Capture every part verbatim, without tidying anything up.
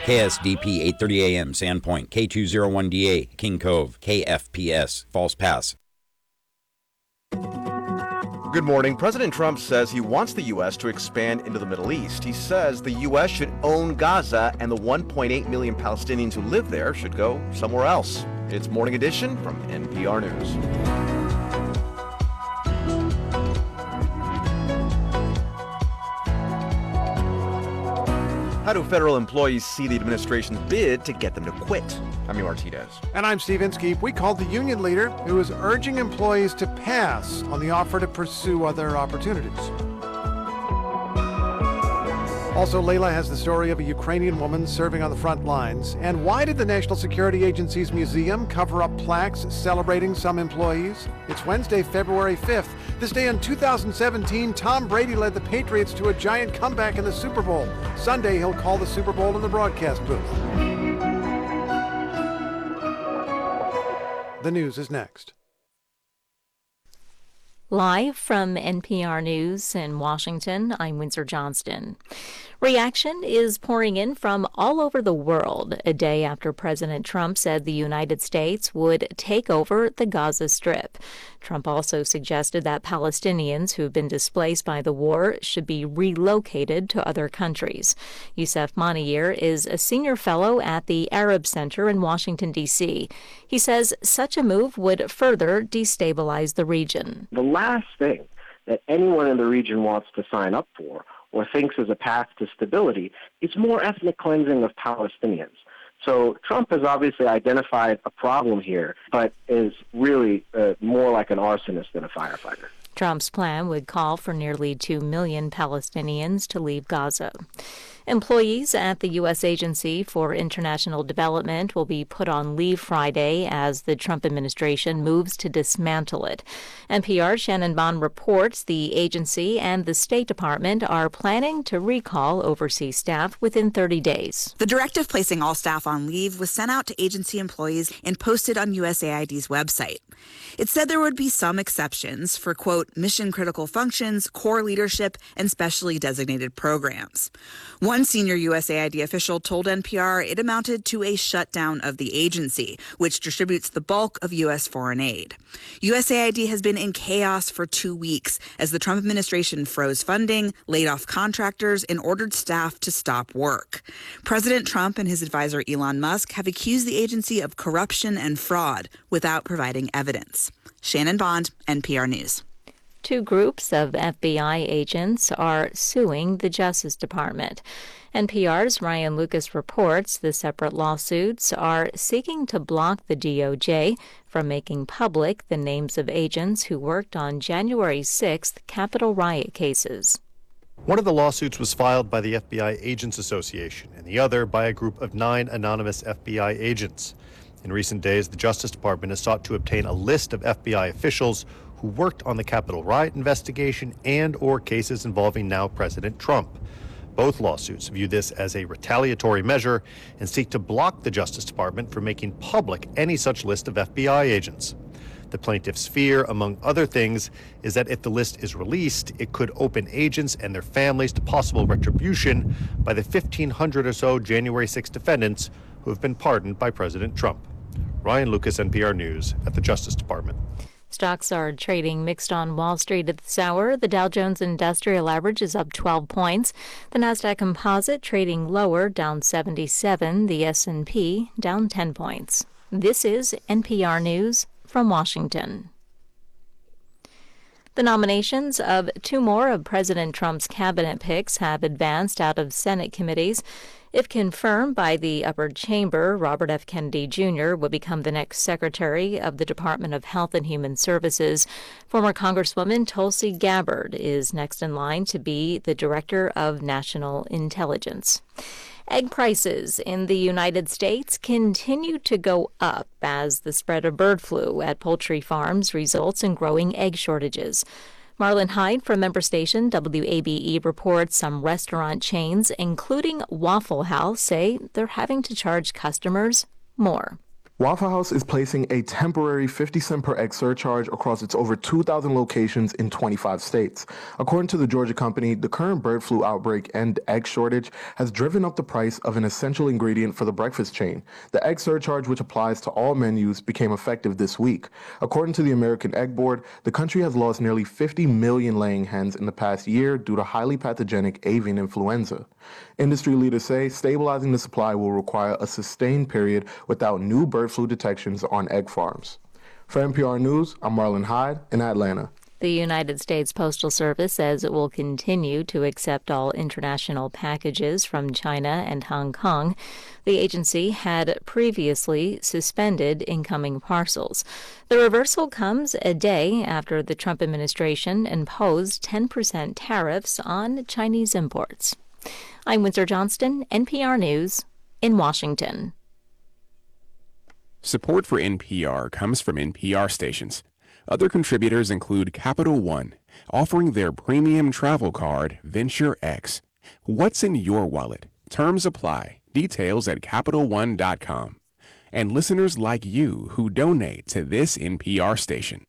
K S D P eight thirty A M, Sandpoint, K two oh one D A, King Cove, K F P S, False Pass. Good morning. President Trump says he wants the U S to expand into the Middle East. He says the U S should own Gaza and the one point eight million Palestinians who live there should go somewhere else. It's Morning Edition from N P R News. How do federal employees see the administration's bid to get them to quit? I'm Martinez. And I'm Steve Inskeep. We called the union leader who is urging employees to pass on the offer to pursue other opportunities. Also, Layla has the story of a Ukrainian woman serving on the front lines. And why did the National Security Agency's museum cover up plaques celebrating some employees? It's Wednesday, February fifth. This day in two thousand seventeen, Tom Brady led the Patriots to a giant comeback in the Super Bowl. Sunday, he'll call the Super Bowl in the broadcast booth. The news is next. Live from N P R News in Washington, I'm Windsor Johnston. Reaction is pouring in from all over the world a day after President Trump said the United States would take over the Gaza Strip. Trump also suggested that Palestinians who have been displaced by the war should be relocated to other countries. Youssef Moniyir is a senior fellow at the Arab Center in Washington, D C. He says such a move would further destabilize the region. The last thing that anyone in the region wants to sign up for or thinks is a path to stability is more ethnic cleansing of Palestinians. So Trump has obviously identified a problem here, but is really uh, more like an arsonist than a firefighter. Trump's plan would call for nearly two million Palestinians to leave Gaza. Employees at the U S Agency for International Development will be put on leave Friday as the Trump administration moves to dismantle it. N P R's Shannon Bond reports the agency and the State Department are planning to recall overseas staff within thirty days. The directive placing all staff on leave was sent out to agency employees and posted on U S A I D's website. It said there would be some exceptions for, quote, mission-critical functions, core leadership, and specially designated programs. One senior U S A I D official told N P R it amounted to a shutdown of the agency, which distributes the bulk of U S foreign aid. U S A I D has been in chaos for two weeks as the Trump administration froze funding, laid off contractors, and ordered staff to stop work. President Trump and his advisor Elon Musk have accused the agency of corruption and fraud without providing evidence. Shannon Bond, N P R News. Two groups of F B I agents are suing the Justice Department. N P R's Ryan Lucas reports the separate lawsuits are seeking to block the D O J from making public the names of agents who worked on January sixth Capitol riot cases. One of the lawsuits was filed by the F B I Agents Association and the other by a group of nine anonymous F B I agents. In recent days, the Justice Department has sought to obtain a list of F B I officials who worked on the Capitol riot investigation and or cases involving now President Trump. Both lawsuits view this as a retaliatory measure and seek to block the Justice Department from making public any such list of F B I agents. The plaintiff's fear, among other things, is that if the list is released, it could open agents and their families to possible retribution by the fifteen hundred or so January sixth defendants who have been pardoned by President Trump. Ryan Lucas, N P R News, at the Justice Department. Stocks are trading mixed on Wall Street at this hour. The Dow Jones Industrial Average is up twelve points. The Nasdaq Composite trading lower, down seventy-seven. The S and P down ten points. This is N P R News from Washington. The nominations of two more of President Trump's cabinet picks have advanced out of Senate committees. If confirmed by the upper chamber, Robert F. Kennedy Junior will become the next Secretary of the Department of Health and Human Services. Former Congresswoman Tulsi Gabbard is next in line to be the Director of National Intelligence. Egg prices in the United States continue to go up as the spread of bird flu at poultry farms results in growing egg shortages. Marlon Hyde from member station W A B E reports some restaurant chains, including Waffle House, say they're having to charge customers more. Waffle House is placing a temporary fifty cent per egg surcharge across its over two thousand locations in twenty-five states. According to the Georgia company, the current bird flu outbreak and egg shortage has driven up the price of an essential ingredient for the breakfast chain. The egg surcharge, which applies to all menus, became effective this week. According to the American Egg Board, the country has lost nearly fifty million laying hens in the past year due to highly pathogenic avian influenza. Industry leaders say stabilizing the supply will require a sustained period without new bird flu detections on egg farms. For N P R News, I'm Marlon Hyde in Atlanta. The United States Postal Service says it will continue to accept all international packages from China and Hong Kong. The agency had previously suspended incoming parcels. The reversal comes a day after the Trump administration imposed ten percent tariffs on Chinese imports. I'm Windsor Johnston, N P R News in Washington. Support for N P R comes from N P R stations. Other contributors include Capital One, offering their premium travel card, Venture X. What's in your wallet? Terms apply. Details at Capital One dot com. And listeners like you who donate to this N P R station.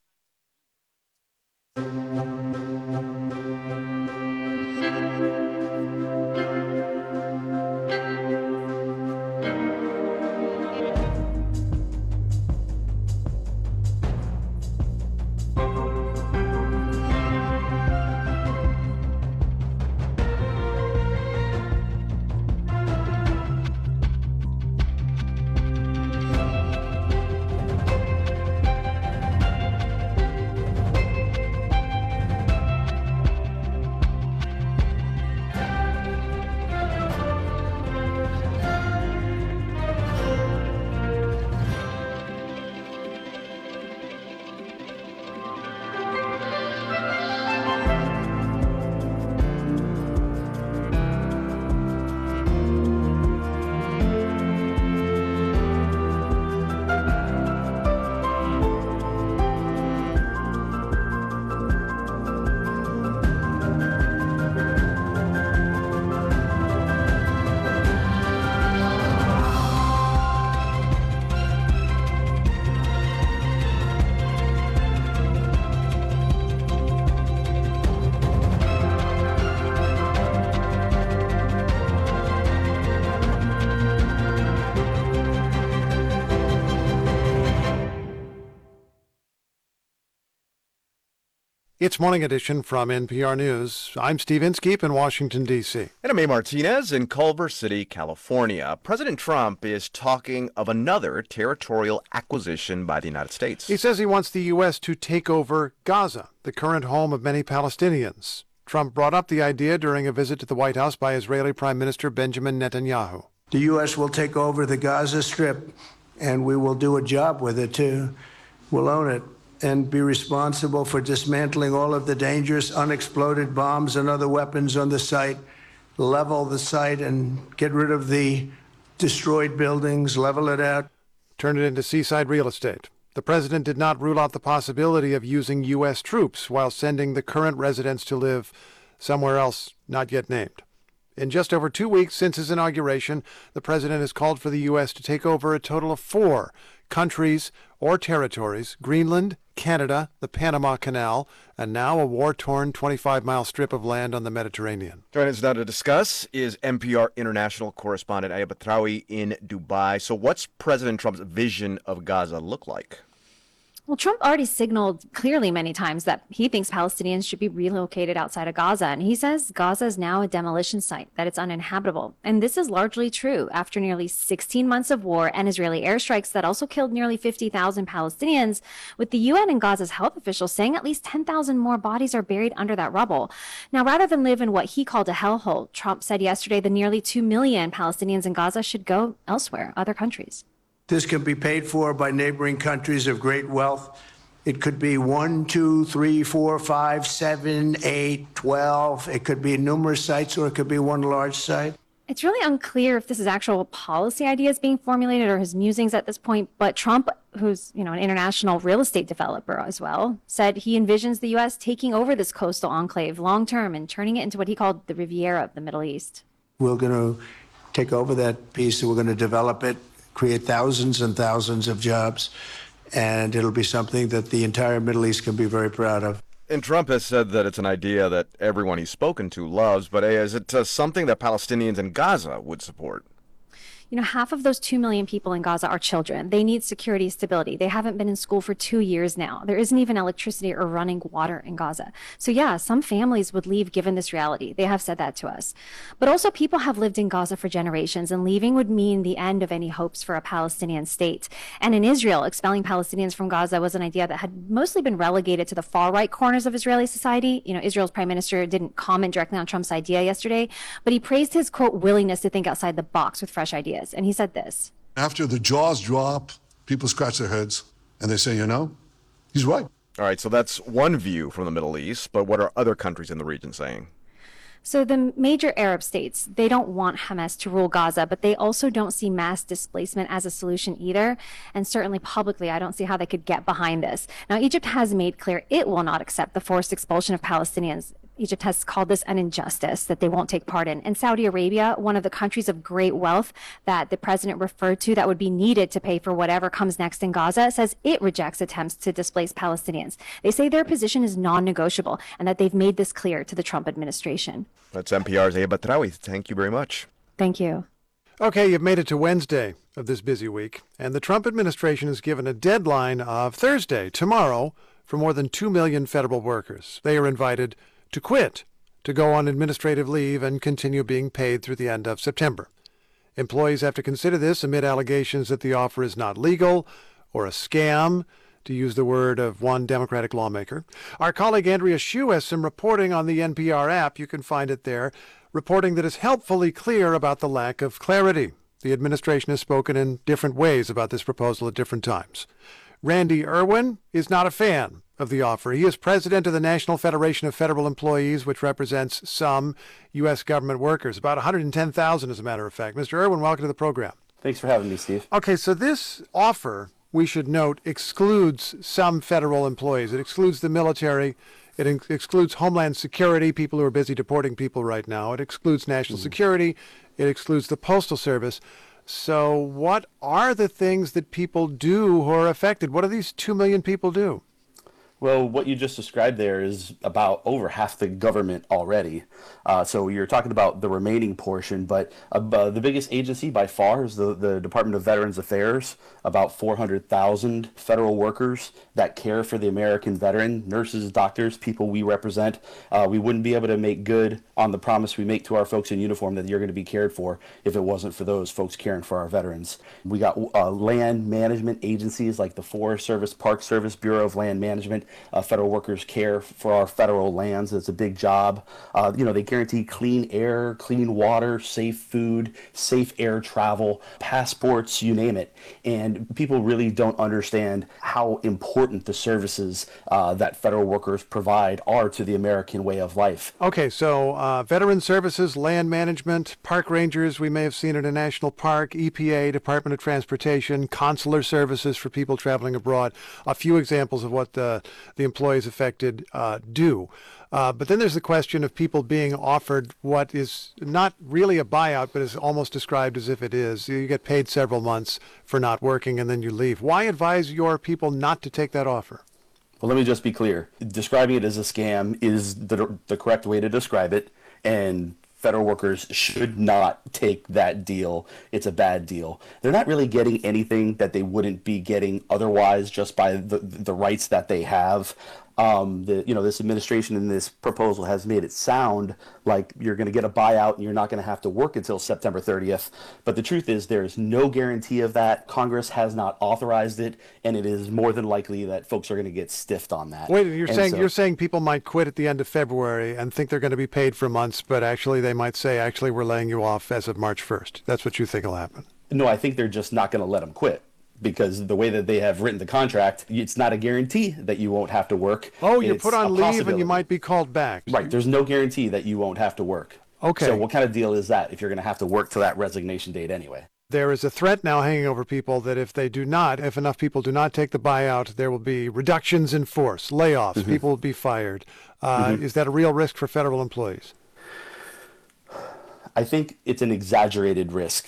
It's Morning Edition from N P R News. I'm Steve Inskeep in Washington, D C. And I'm May Martinez in Culver City, California. President Trump is talking of another territorial acquisition by the United States. He says he wants the U S to take over Gaza, the current home of many Palestinians. Trump brought up the idea during a visit to the White House by Israeli Prime Minister Benjamin Netanyahu. The U S will take over the Gaza Strip, and we will do a job with it, too. We'll own it and be responsible for dismantling all of the dangerous unexploded bombs and other weapons on the site, level the site and get rid of the destroyed buildings, level it out. Turn it into seaside real estate. The president did not rule out the possibility of using U S troops while sending the current residents to live somewhere else not yet named. In just over two weeks since his inauguration, the president has called for the U S to take over a total of four countries or territories: Greenland, Canada, the Panama Canal, and now a war-torn twenty-five mile strip of land on the Mediterranean. Joining us now to discuss is N P R international correspondent Aya Batrawi in Dubai. So what's President Trump's vision of Gaza look like? Well, Trump already signaled clearly many times that he thinks Palestinians should be relocated outside of Gaza. And he says Gaza is now a demolition site, that it's uninhabitable. And this is largely true after nearly sixteen months of war and Israeli airstrikes that also killed nearly fifty thousand Palestinians, with the U N and Gaza's health officials saying at least ten thousand more bodies are buried under that rubble. Now, rather than live in what he called a hellhole, Trump said yesterday the nearly two million Palestinians in Gaza should go elsewhere, other countries. This can be paid for by neighboring countries of great wealth. It could be one, two, three, four, five, seven, eight, twelve. It could be numerous sites, or it could be one large site. It's really unclear if this is actual policy ideas being formulated or his musings at this point, but Trump, who's, you know, an international real estate developer as well, said he envisions the U S taking over this coastal enclave long term and turning it into what he called the Riviera of the Middle East. We're going to take over that piece, and we're going to develop it, create thousands and thousands of jobs, and it'll be something that the entire Middle East can be very proud of. And Trump has said that it's an idea that everyone he's spoken to loves, but is it uh, something that Palestinians in Gaza would support? You know, half of those two million people in Gaza are children. They need security, stability. They haven't been in school for two years now. There isn't even electricity or running water in Gaza. So yeah, some families would leave given this reality. They have said that to us. But also people have lived in Gaza for generations, and leaving would mean the end of any hopes for a Palestinian state. And in Israel, expelling Palestinians from Gaza was an idea that had mostly been relegated to the far right corners of Israeli society. You know, Israel's prime minister didn't comment directly on Trump's idea yesterday, but he praised his, quote, willingness to think outside the box with fresh ideas. And he said this. After the jaws drop, people scratch their heads and they say, you know, he's right. All right, so that's one view from the Middle East, but what are other countries in the region saying? So the major Arab states, they don't want Hamas to rule Gaza, but they also don't see mass displacement as a solution either. And certainly publicly, I don't see how they could get behind this. Now, Egypt has made clear it will not accept the forced expulsion of Palestinians. Egypt has called this an injustice that they won't take part in. And Saudi Arabia, one of the countries of great wealth that the president referred to that would be needed to pay for whatever comes next in Gaza, says it rejects attempts to displace Palestinians. They say their position is non-negotiable and that they've made this clear to the Trump administration. That's N P R's Aya Batraoui. Thank you very much. Thank you. Okay, you've made it to Wednesday of this busy week, and the Trump administration has given a deadline of Thursday, tomorrow, for more than two million federal workers. They are invited to quit, to go on administrative leave and continue being paid through the end of September. Employees have to consider this amid allegations that the offer is not legal or a scam, to use the word of one Democratic lawmaker. Our colleague Andrea Hsu has some reporting on the N P R app. You can find it there, reporting that is helpfully clear about the lack of clarity. The administration has spoken in different ways about this proposal at different times. Randy Irwin is not a fan of the offer. He is president of the National Federation of Federal Employees, which represents some U S government workers, about one hundred ten thousand as a matter of fact. Mister Irwin, welcome to the program. Thanks for having me, Steve. Okay, so this offer, we should note, excludes some federal employees. It excludes the military. It in- excludes Homeland Security, people who are busy deporting people right now. It excludes National mm. Security. It excludes the Postal Service. So what are the things that people do who are affected? What do these two million people do? Well, what you just described there is about over half the government already. Uh, so you're talking about the remaining portion, but uh, the biggest agency by far is the, the Department of Veterans Affairs, about four hundred thousand federal workers that care for the American veteran, nurses, doctors, people we represent. Uh, we wouldn't be able to make good on the promise we make to our folks in uniform that you're going to be cared for if it wasn't for those folks caring for our veterans. We got uh, land management agencies like the Forest Service, Park Service, Bureau of Land Management. Uh, federal workers care for our federal lands. It's a big job. Uh, you know, they guarantee clean air, clean water, safe food, safe air travel, passports, you name it. And people really don't understand how important the services uh, that federal workers provide are to the American way of life. Okay, so uh, veteran services, land management, park rangers, we may have seen at a national park, E P A, Department of Transportation, consular services for people traveling abroad, a few examples of what the the employees affected uh, do. Uh, but then there's the question of people being offered what is not really a buyout, but is almost described as if it is. You get paid several months for not working and then you leave. Why advise your people not to take that offer? Well, let me just be clear. Describing it as a scam is the, the correct way to describe it, and federal workers should not take that deal. It's a bad deal. They're not really getting anything that they wouldn't be getting otherwise just by the the rights that they have. Um, the, you know, this administration and this proposal has made it sound like you're going to get a buyout and you're not going to have to work until September thirtieth. But the truth is there is no guarantee of that. Congress has not authorized it, and it is more than likely that folks are going to get stiffed on that. Wait, you're and saying so, you're saying people might quit at the end of February and think they're going to be paid for months, but actually they might say, actually, we're laying you off as of March first. That's what you think will happen? No, I think they're just not going to let them quit. Because the way that they have written the contract, it's not a guarantee that you won't have to work. Oh, you're it's put on leave and you might be called back. Right. There's no guarantee that you won't have to work. Okay. So what kind of deal is that if you're going to have to work to that resignation date anyway? There is a threat now hanging over people that if they do not, if enough people do not take the buyout, there will be reductions in force, layoffs, mm-hmm. people will be fired. Uh, mm-hmm. Is that a real risk for federal employees? I think it's an exaggerated risk.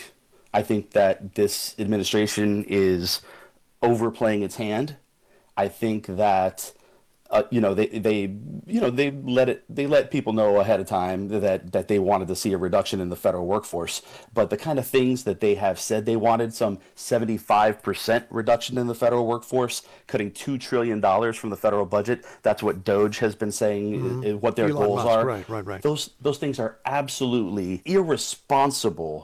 I think that this administration is overplaying its hand. I think that uh, you know they they you know they let it they let people know ahead of time that that they wanted to see a reduction in the federal workforce. But the kind of things that they have said they wanted, some seventy-five percent reduction in the federal workforce, cutting two trillion dollars from the federal budget. That's what Doge has been saying, mm-hmm. what their Elon goals Musk, are. Right, right, right. Those those things are absolutely irresponsible,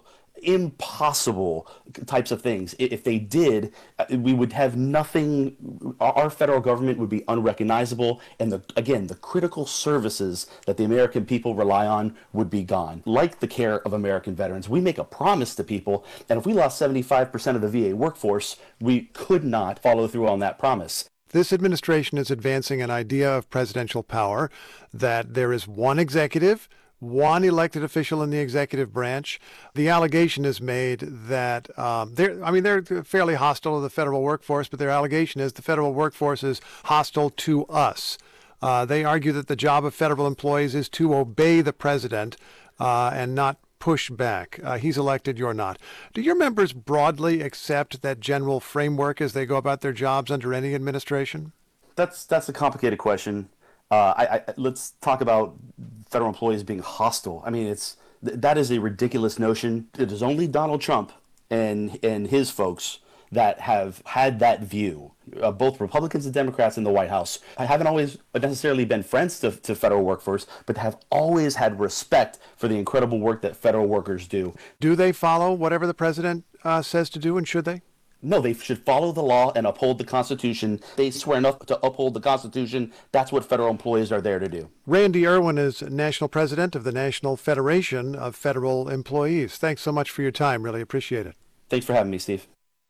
impossible types of things. If they did, we would have nothing. Our federal government would be unrecognizable, and the, again, the critical services that the American people rely on would be gone. Like the care of American veterans, we make a promise to people, and if we lost seventy-five percent of the V A workforce, we could not follow through on that promise. This administration is advancing an idea of presidential power, that there is one executive, one elected official in the executive branch. The allegation is made that um, they're, I mean, they're fairly hostile to the federal workforce, but their allegation is the federal workforce is hostile to us. Uh, they argue that the job of federal employees is to obey the president uh, and not push back. Uh, he's elected, you're not. Do your members broadly accept that general framework as they go about their jobs under any administration? That's that's a complicated question. Uh, I, I, let's talk about federal employees being hostile. I mean, it's th- that is a ridiculous notion. It is only Donald Trump and and his folks that have had that view. Uh, both Republicans and Democrats in the White House haven't always necessarily been friends to, to federal workforce, but have always had respect for the incredible work that federal workers do. Do they follow whatever the president uh, says to do, and should they? No, they should follow the law and uphold the Constitution. They swear enough to uphold the Constitution. That's what federal employees are there to do. Randy Irwin is national president of the National Federation of Federal Employees. Thanks so much for your time. Really appreciate it. Thanks for having me, Steve.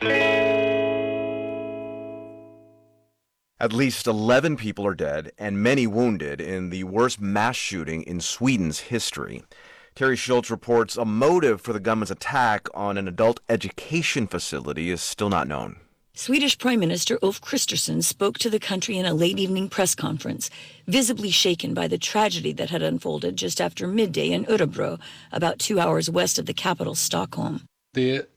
At least eleven people are dead and many wounded in the worst mass shooting in Sweden's history. Terry Schultz reports a motive for the gunman's attack on an adult education facility is still not known. Swedish Prime Minister Ulf Kristersson spoke to the country in a late-evening press conference, visibly shaken by the tragedy that had unfolded just after midday in Örebro, about two hours west of the capital, Stockholm. It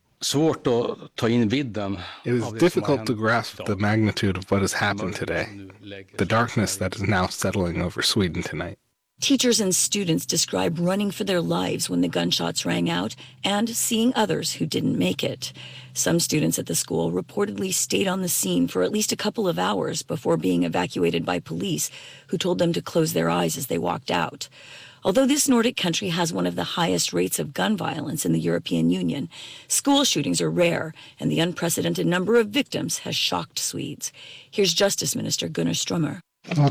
is difficult to grasp the magnitude of what has happened today, the darkness that is now settling over Sweden tonight. Teachers and students describe running for their lives when the gunshots rang out and seeing others who didn't make it. Some students at the school reportedly stayed on the scene for at least a couple of hours before being evacuated by police, who told them to close their eyes as they walked out. Although this Nordic country has one of the highest rates of gun violence in the European Union, school shootings are rare, and the unprecedented number of victims has shocked Swedes. Here's Justice Minister Gunnar Strömmer.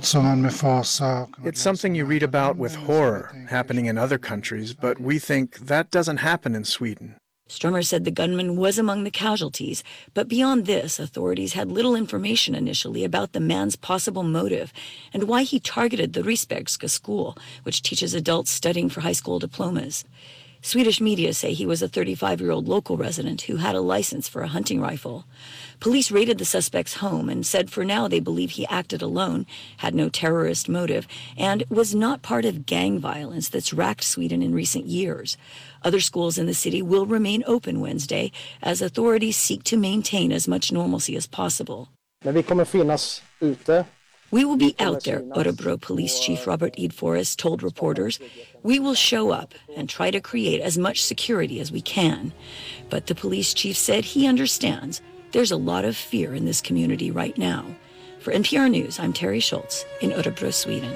It's something you read about with horror happening in other countries, but we think that doesn't happen in Sweden. Strömmer said the gunman was among the casualties, but beyond this, authorities had little information initially about the man's possible motive and why he targeted the Risbergska school, which teaches adults studying for high school diplomas. Swedish media say he was a thirty-five-year-old local resident who had a license for a hunting rifle. Police raided the suspect's home and said for now they believe he acted alone, had no terrorist motive, and was not part of gang violence that's racked Sweden in recent years. Other schools in the city will remain open Wednesday as authorities seek to maintain as much normalcy as possible. We will be out there, Örebro Police Chief Robert Edforest told reporters. We will show up and try to create as much security as we can. But the police chief said he understands there's a lot of fear in this community right now. For N P R News, I'm Terry Schultz in Örebro, Sweden.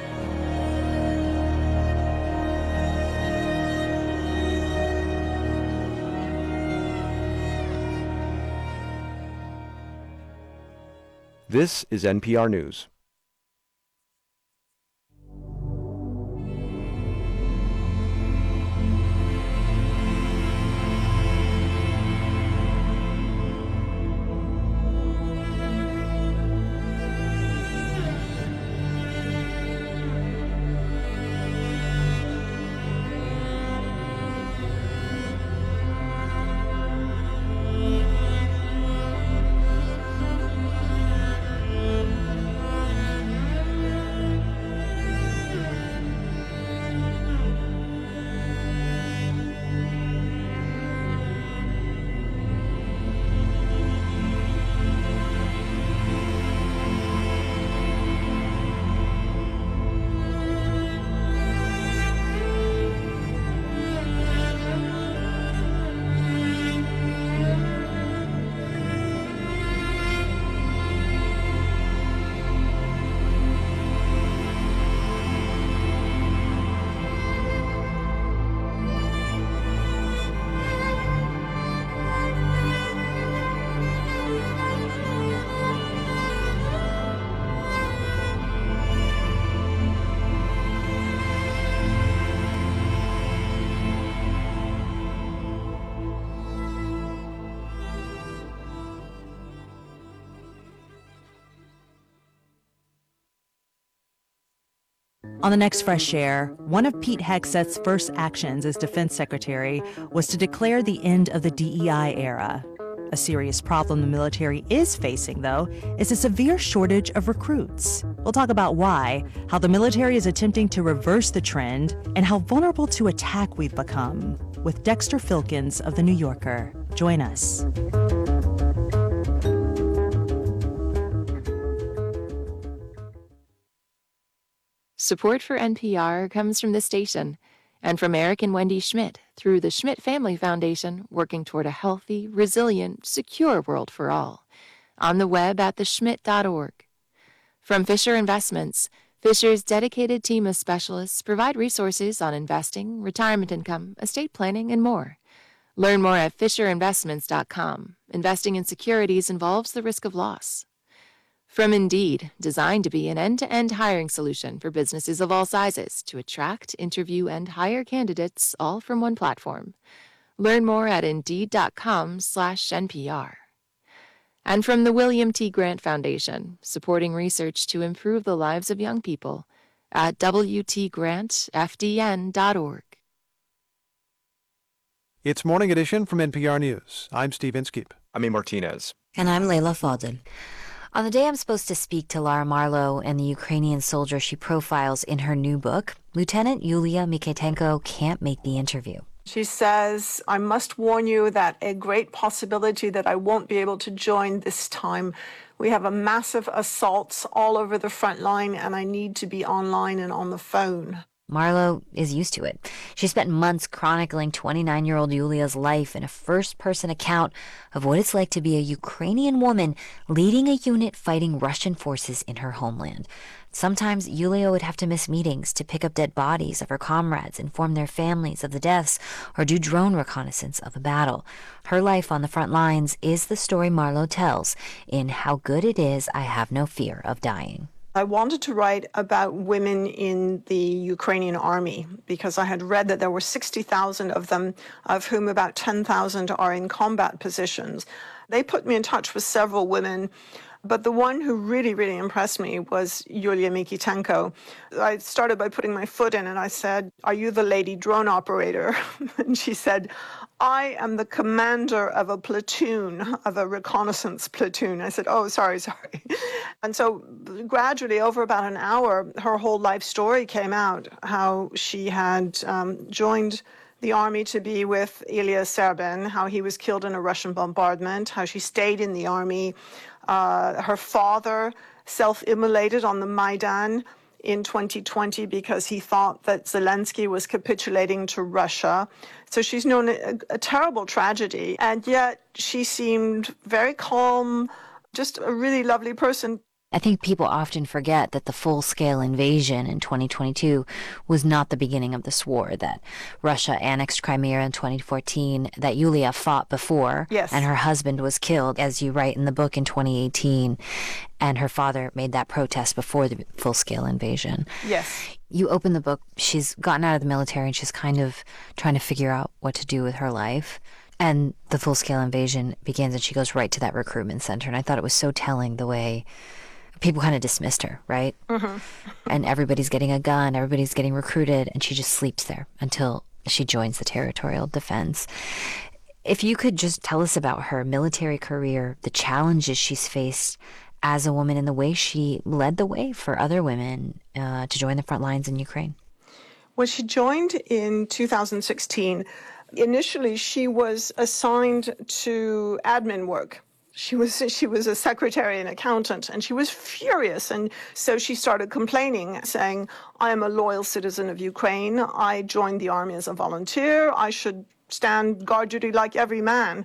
This is N P R News. On the next Fresh Air, one of Pete Hegseth's first actions as defense secretary was to declare the end of the D E I era. A serious problem the military is facing, though, is a severe shortage of recruits. We'll talk about why, how the military is attempting to reverse the trend, and how vulnerable to attack we've become. With Dexter Filkins of The New Yorker. Join us. Support for N P R comes from this station and from Eric and Wendy Schmidt through the Schmidt Family Foundation, working toward a healthy, resilient, secure world for all. On the web at the schmidt dot org. From Fisher Investments, Fisher's dedicated team of specialists provide resources on investing, retirement income, estate planning, and more. Learn more at fisher investments dot com. Investing in securities involves the risk of loss. From Indeed, designed to be an end-to-end hiring solution for businesses of all sizes to attract, interview, and hire candidates all from one platform. Learn more at indeed dot com slash N P R. And from the William T. Grant Foundation, supporting research to improve the lives of young people at w t grant f d n dot org. It's Morning Edition from N P R News. I'm Steve Inskeep. I'm A. Martinez. And I'm Leila Fadel. On the day I'm supposed to speak to Lara Marlow and the Ukrainian soldier she profiles in her new book, Lieutenant Yulia Mikhaitenko can't make the interview. She says, I must warn you that a great possibility that I won't be able to join this time. We have a massive assaults all over the front line, and I need to be online and on the phone. Marlow is used to it. She spent months chronicling twenty-nine-year-old Yulia's life in a first-person account of what it's like to be a Ukrainian woman leading a unit fighting Russian forces in her homeland. Sometimes Yulia would have to miss meetings to pick up dead bodies of her comrades, inform their families of the deaths, or do drone reconnaissance of a battle. Her life on the front lines is the story Marlow tells in How Good It Is I Have No Fear of Dying. I wanted to write about women in the Ukrainian army because I had read that there were sixty thousand of them, of whom about ten thousand are in combat positions. They put me in touch with several women, but the one who really, really impressed me was Yulia Mikhaitenko. I started by putting my foot in and I said, "Are you the lady drone operator?" And she said, "I am the commander of a platoon, of a reconnaissance platoon." I said, "Oh, sorry, sorry." And so gradually, over about an hour, her whole life story came out, how she had um, joined the army to be with Ilya Serbin, how he was killed in a Russian bombardment, how she stayed in the army. Uh, her father self-immolated on the Maidan in twenty twenty because he thought that Zelensky was capitulating to Russia. So she's known a, a terrible tragedy, and yet she seemed very calm, just a really lovely person. I think people often forget that the full-scale invasion in twenty twenty-two was not the beginning of this war, that Russia annexed Crimea in twenty fourteen, that Yulia fought before, yes. and her husband was killed, as you write in the book, in twenty eighteen, and her father made that protest before the full-scale invasion. Yes. You open the book, she's gotten out of the military, and she's kind of trying to figure out what to do with her life. And the full-scale invasion begins, and she goes right to that recruitment center, and I thought it was so telling the way people kind of dismissed her, right? Mm-hmm. And everybody's getting a gun, everybody's getting recruited, and she just sleeps there until she joins the territorial defense. If you could just tell us about her military career, the challenges she's faced as a woman, and the way she led the way for other women uh, to join the front lines in Ukraine. When she joined in two thousand sixteen, initially she was assigned to admin work. She was she was a secretary and accountant, and she was furious. And so she started complaining, saying, I am a loyal citizen of Ukraine. I joined the army as a volunteer. I should stand guard duty like every man.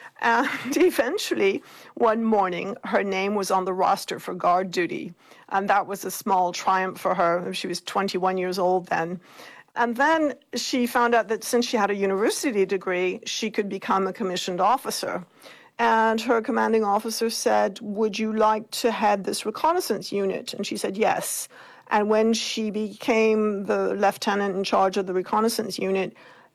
And eventually, one morning, her name was on the roster for guard duty. And that was a small triumph for her. She was twenty-one years old then. And then she found out that since she had a university degree, she could become a commissioned officer. And her commanding officer said, would you like to head this reconnaissance unit? And she said, yes. And when she became the lieutenant in charge of the reconnaissance unit,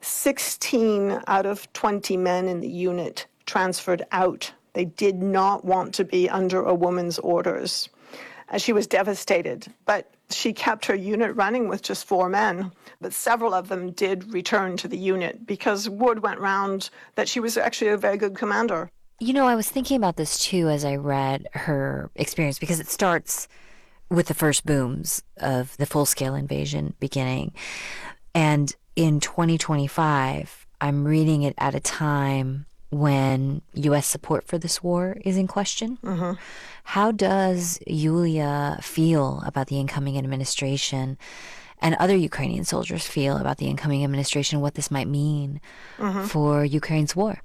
sixteen out of twenty men in the unit transferred out. They did not want to be under a woman's orders. and she was devastated. But she kept her unit running with just four men. But several of them did return to the unit because word went round that she was actually a very good commander. You know, I was thinking about this too as I read her experience, because it starts with the first booms of the full-scale invasion beginning. And in twenty twenty-five, I'm reading it at a time when U S support for this war is in question. Mm-hmm. How does Yulia feel about the incoming administration, and other Ukrainian soldiers feel about the incoming administration, what this might mean mm-hmm. for Ukraine's war?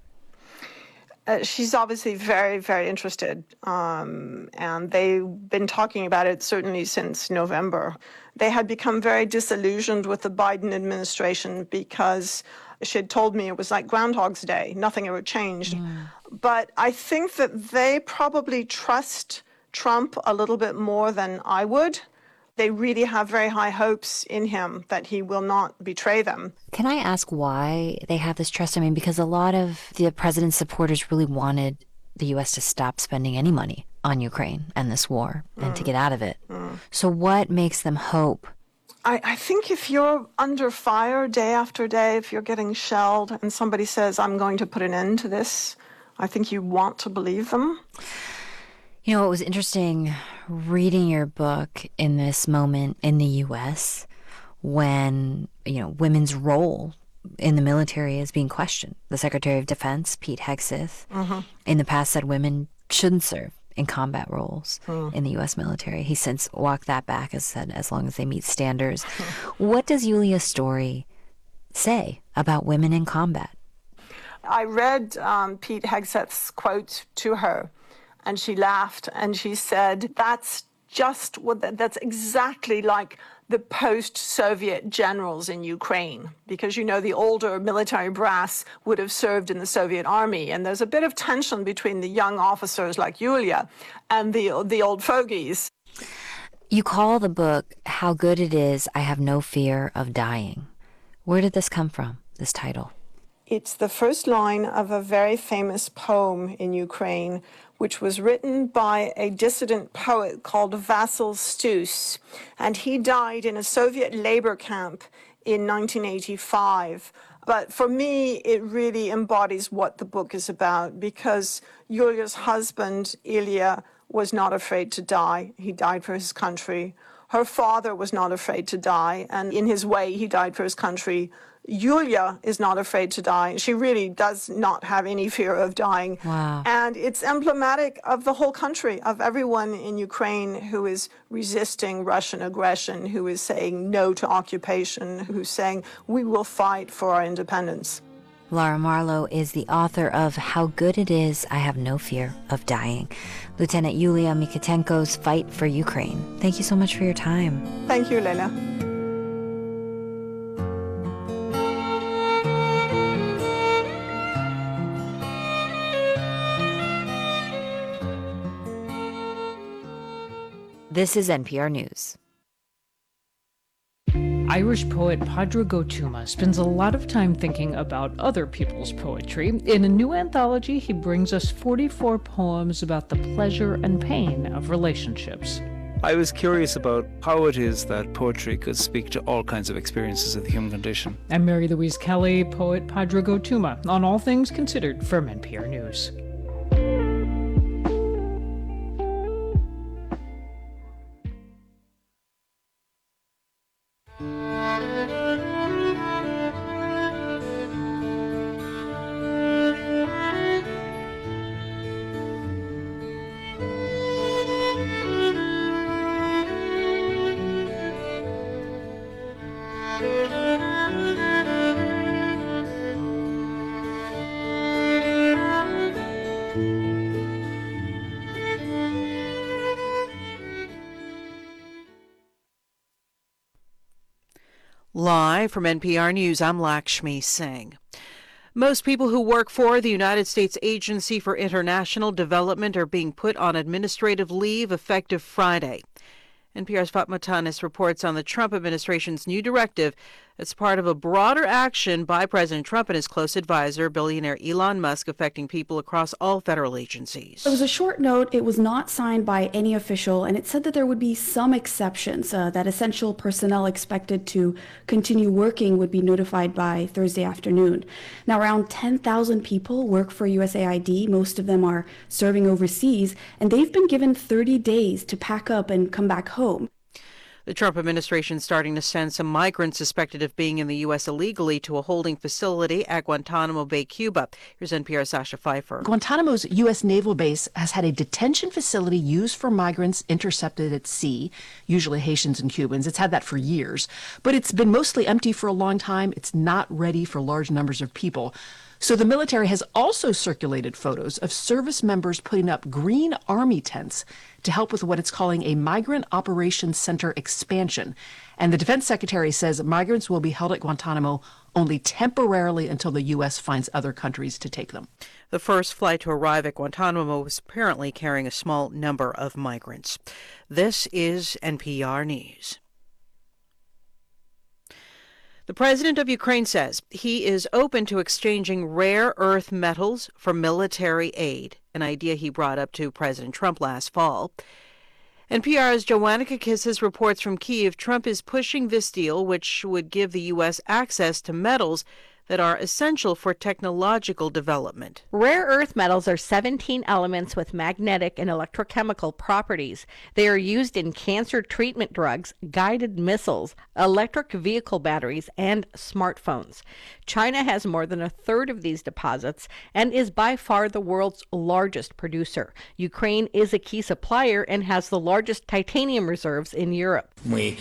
Uh, she's obviously very, very interested, um, and they've been talking about it certainly since November. They had become very disillusioned with the Biden administration because she had told me it was like Groundhog's Day, nothing ever changed. Mm. But I think that they probably trust Trump a little bit more than I would. They really have very high hopes in him that he will not betray them. Can I ask why they have this trust? I mean, because a lot of the president's supporters really wanted the U S to stop spending any money on Ukraine and this war mm. and to get out of it. Mm. So what makes them hope? I, I think if you're under fire day after day, if you're getting shelled and somebody says, I'm going to put an end to this, I think you want to believe them. You know, it was interesting reading your book in this moment in the U S when, you know, women's role in the military is being questioned. The Secretary of Defense, Pete Hegseth, mm-hmm. in the past said women shouldn't serve in combat roles mm. in the U S military. He's since walked that back, as said, as long as they meet standards. What does Yulia's story say about women in combat? I read um, Pete Hegseth's quote to her, and she laughed, and she said, that's just what, that's exactly like the post-Soviet generals in Ukraine, because, you know, the older military brass would have served in the Soviet army, and there's a bit of tension between the young officers like Yulia and the the old fogies. You call the book How Good It Is, I Have No Fear of Dying. Where did this come from, this title? It's the first line of a very famous poem in Ukraine, which was written by a dissident poet called Vasyl Stus, and he died in a Soviet labor camp in nineteen eighty-five. But for me, it really embodies what the book is about, because Yulia's husband, Ilya, was not afraid to die. He died for his country. Her father was not afraid to die, and in his way, he died for his country. Yulia is not afraid to die. She really does not have any fear of dying. Wow. And it's emblematic of the whole country, of everyone in Ukraine who is resisting Russian aggression, who is saying no to occupation, who's saying we will fight for our independence. Laura Marlowe is the author of How Good It Is, I Have No Fear of Dying. Lieutenant Yulia Mikatenko's fight for Ukraine. Thank you so much for your time. Thank you, Leila. This is N P R News. Irish poet Padraig Ó Tuama spends a lot of time thinking about other people's poetry. In a new anthology, he brings us forty-four poems about the pleasure and pain of relationships. I was curious about how it is that poetry could speak to all kinds of experiences of the human condition. I'm Mary Louise Kelly, poet Padraig Ó Tuama, on All Things Considered from N P R News. Live from N P R News, I'm Lakshmi Singh. Most people who work for the United States Agency for International Development are being put on administrative leave effective Friday. N P R's Fatma Tanis reports on the Trump administration's new directive It's part of a broader action by President Trump and his close advisor, billionaire Elon Musk, affecting people across all federal agencies. It was a short note. It was not signed by any official, and it said that there would be some exceptions, uh, that essential personnel expected to continue working would be notified by Thursday afternoon. Now, around ten thousand people work for U S A I D. Most of them are serving overseas, and they've been given thirty days to pack up and come back home. The Trump administration is starting to send some migrants suspected of being in the U S illegally to a holding facility at Guantanamo Bay, Cuba. Here's N P R's Sasha Pfeiffer. Guantanamo's U S naval base has had a detention facility used for migrants intercepted at sea, usually Haitians and Cubans. It's had that for years, but it's been mostly empty for a long time. It's not ready for large numbers of people. So the military has also circulated photos of service members putting up green army tents to help with what it's calling a migrant operations center expansion. And the defense secretary says migrants will be held at Guantanamo only temporarily until the U S finds other countries to take them. The first flight to arrive at Guantanamo was apparently carrying a small number of migrants. This is N P R News. The president of Ukraine says he is open to exchanging rare earth metals for military aid, an idea he brought up to President Trump last fall. N P R's Joanna Kakissis reports from Kyiv Trump is pushing this deal, which would give the U S access to metals that are essential for technological development. Rare earth metals are seventeen elements with magnetic and electrochemical properties. They are used in cancer treatment drugs, guided missiles, electric vehicle batteries, and smartphones. China has more than a third of these deposits and is by far the world's largest producer. Ukraine is a key supplier and has the largest titanium reserves in Europe.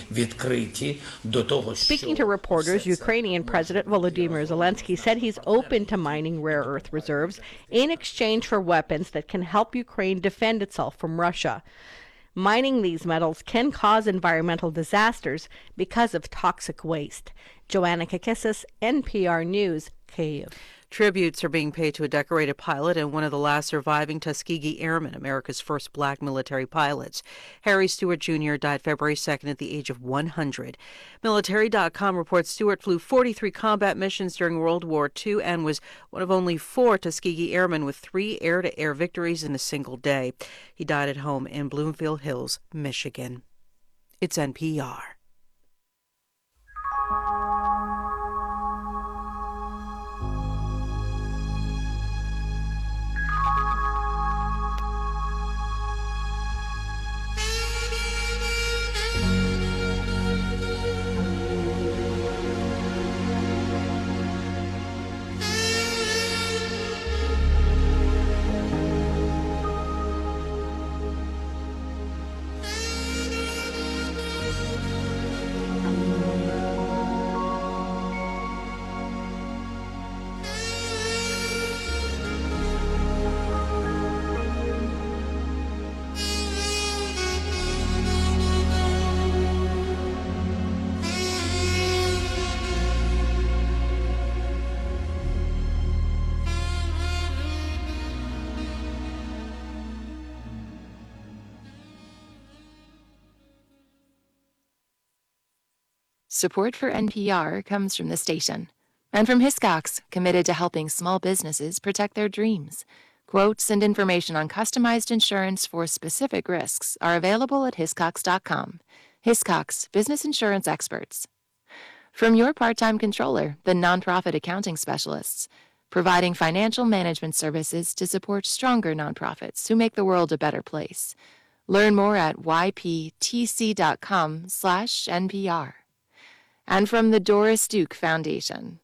Speaking to reporters, Ukrainian President Volodymyr Zelensky said he's open to mining rare earth reserves in exchange for weapons that can help Ukraine defend itself from Russia. Mining these metals can cause environmental disasters because of toxic waste. Joanna Kakissis, N P R News, Kyiv. Tributes are being paid to a decorated pilot and one of the last surviving Tuskegee Airmen, America's first black military pilots. Harry Stewart Junior died February second at the age of one hundred. Military dot com reports Stewart flew forty-three combat missions during World War Two and was one of only four Tuskegee Airmen with three air-to-air victories in a single day. He died at home in Bloomfield Hills, Michigan. It's N P R. Support for N P R comes from the station and from Hiscox, committed to helping small businesses protect their dreams. Quotes and information on customized insurance for specific risks are available at hiscox dot com. Hiscox, business insurance experts. From your part-time controller, the nonprofit accounting specialists, providing financial management services to support stronger nonprofits who make the world a better place. Learn more at y p t c dot com slash N P R. And from the Doris Duke Foundation.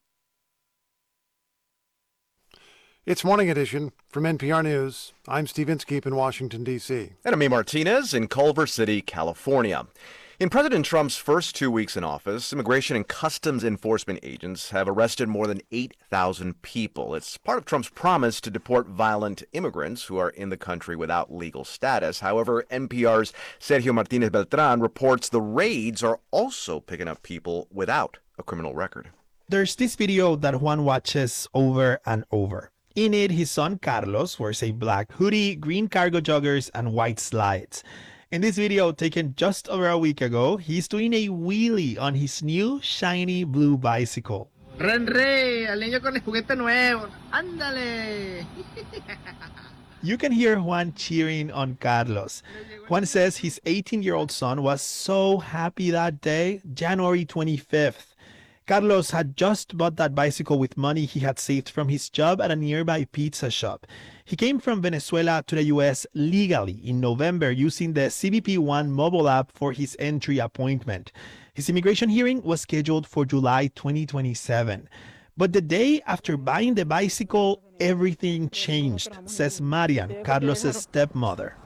It's Morning Edition from N P R News. I'm Steve Inskeep in Washington, D C. And I'm Amy Martinez in Culver City, California. In President Trump's first two weeks in office, Immigration and Customs Enforcement agents have arrested more than eight thousand people. It's part of Trump's promise to deport violent immigrants who are in the country without legal status. However, N P R's Sergio Martinez Beltran reports the raids are also picking up people without a criminal record. There's this video that Juan watches over and over. In it, his son Carlos wears a black hoodie, green cargo joggers, and white slides. In this video taken just over a week ago, he's doing a wheelie on his new shiny blue bicycle. Ren Rey, al niño con el juguete nuevo. ¡Ándale! You can hear Juan cheering on Carlos. Juan says his eighteen-year-old son was so happy that day, January twenty-fifth. Carlos had just bought that bicycle with money he had saved from his job at a nearby pizza shop. He came from Venezuela to the U S legally in November using the C B P One mobile app for his entry appointment. His immigration hearing was scheduled for July twenty twenty-seven. But the day after buying the bicycle, everything changed, says Marian, Carlos's stepmother.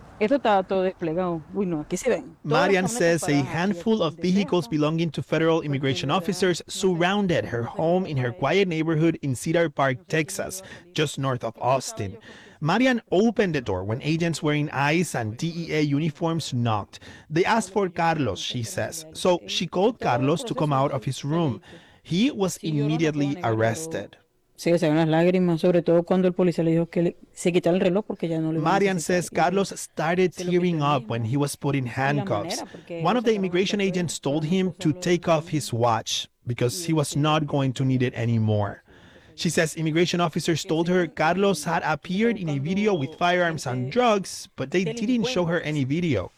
Marian says a handful of vehicles belonging to federal immigration officers surrounded her home in her quiet neighborhood in Cedar Park, Texas, just north of Austin. Marian opened the door when agents wearing ICE and D E A uniforms knocked. They asked for Carlos, she says, so she called Carlos to come out of his room. He was immediately arrested. Marian says Carlos started tearing up when he was put in handcuffs. One of the immigration agents told him to take off his watch because he was not going to need it anymore. She says immigration officers told her Carlos had appeared in a video with firearms and drugs, but they didn't show her any video.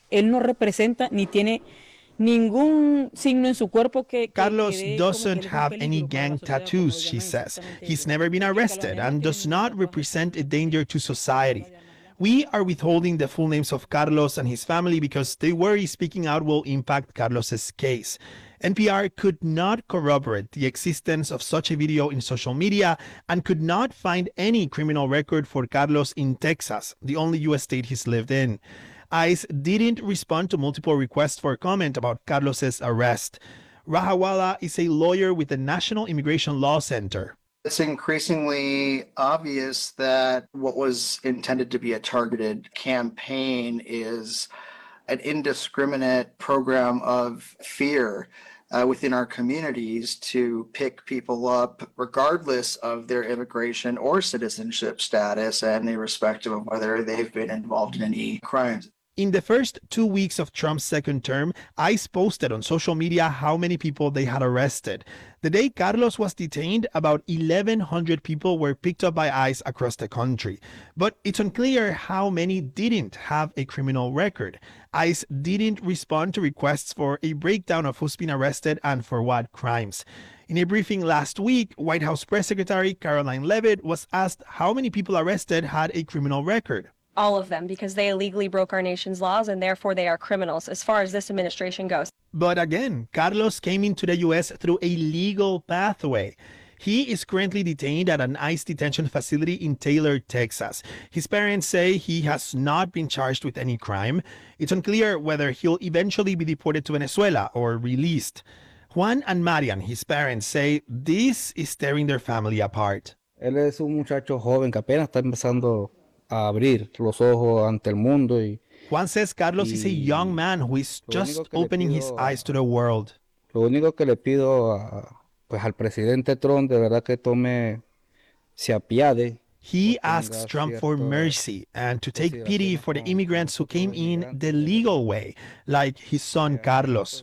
Carlos doesn't have any gang tattoos, she says. He's never been arrested and does not represent a danger to society. We are withholding the full names of Carlos and his family because they worry speaking out will impact Carlos's case. N P R could not corroborate the existence of such a video in social media and could not find any criminal record for Carlos in Texas, the only U S state he's lived in. ICE didn't respond to multiple requests for comment about Carlos's arrest. Rahawala is a lawyer with the National Immigration Law Center. It's increasingly obvious that what was intended to be a targeted campaign is an indiscriminate program of fear uh, within our communities to pick people up regardless of their immigration or citizenship status and irrespective of whether they've been involved in any crimes. In the first two weeks of Trump's second term, ICE posted on social media how many people they had arrested. The day Carlos was detained, about eleven hundred people were picked up by ICE across the country. But it's unclear how many didn't have a criminal record. ICE didn't respond to requests for a breakdown of who's been arrested and for what crimes. In a briefing last week, White House Press Secretary Caroline Leavitt was asked how many people arrested had a criminal record. All of them, because they illegally broke our nation's laws and therefore they are criminals as far as this administration goes. But again, Carlos came into the U S through a legal pathway. He is currently detained at an ICE detention facility in Taylor, Texas. His parents say he has not been charged with any crime. It's unclear whether he'll eventually be deported to Venezuela or released. Juan and Marian, his parents, say this is tearing their family apart. Él es un muchacho joven que apenas está empezando a abrir los ojos ante el mundo. Y, Juan says Carlos is a young man who is just opening his eyes to the world. Lo único que le pido a, pues al presidente Trump de verdad que tome, se apiade. He asks Trump for mercy and to take pity for the immigrants who came in the legal way, like his son Carlos.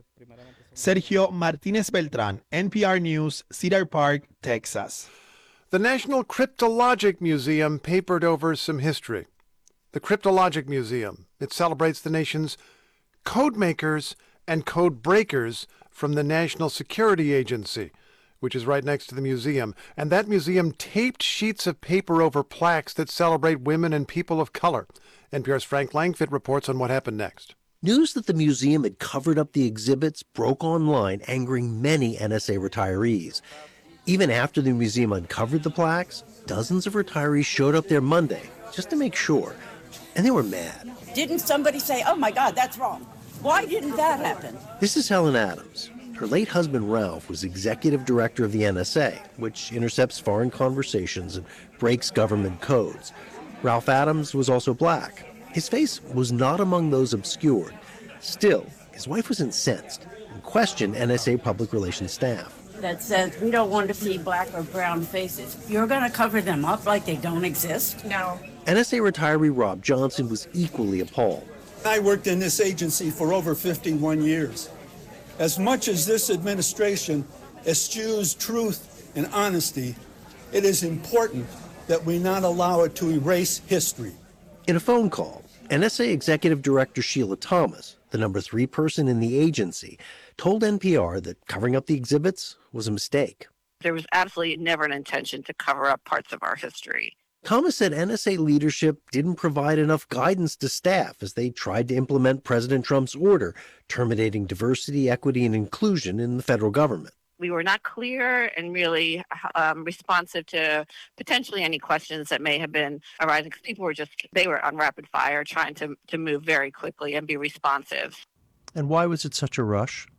Sergio Martinez Beltran, N P R News, Cedar Park, Texas. The National Cryptologic Museum papered over some history. The Cryptologic Museum, it celebrates the nation's code makers and code breakers from the National Security Agency, which is right next to the museum. And that museum taped sheets of paper over plaques that celebrate women and people of color. N P R's Frank Langfitt reports on what happened next. News that the museum had covered up the exhibits broke online, angering many N S A retirees. Even after the museum uncovered the plaques, dozens of retirees showed up there Monday just to make sure. And they were mad. Didn't somebody say, oh my God, that's wrong? Why didn't that happen? This is Helen Adams. Her late husband Ralph was executive director of the N S A, which intercepts foreign conversations and breaks government codes. Ralph Adams was also black. His face was not among those obscured. Still, his wife was incensed and questioned N S A public relations staff. That says we don't want to see black or brown faces. You're going to cover them up like they don't exist? No. N S A retiree Rob Johnson was equally appalled. I worked in this agency for over fifty-one years. As much as this administration eschews truth and honesty, it is important that we not allow it to erase history. In a phone call, N S A Executive Director Sheila Thomas, the number three person in the agency, told N P R that covering up the exhibits was a mistake. There was absolutely never an intention to cover up parts of our history. Thomas said N S A leadership didn't provide enough guidance to staff as they tried to implement President Trump's order terminating diversity, equity, and inclusion in the federal government. We were not clear and really um, responsive to potentially any questions that may have been arising, because people were just, they were on rapid fire trying to, to move very quickly and be responsive. And why was it such a rush?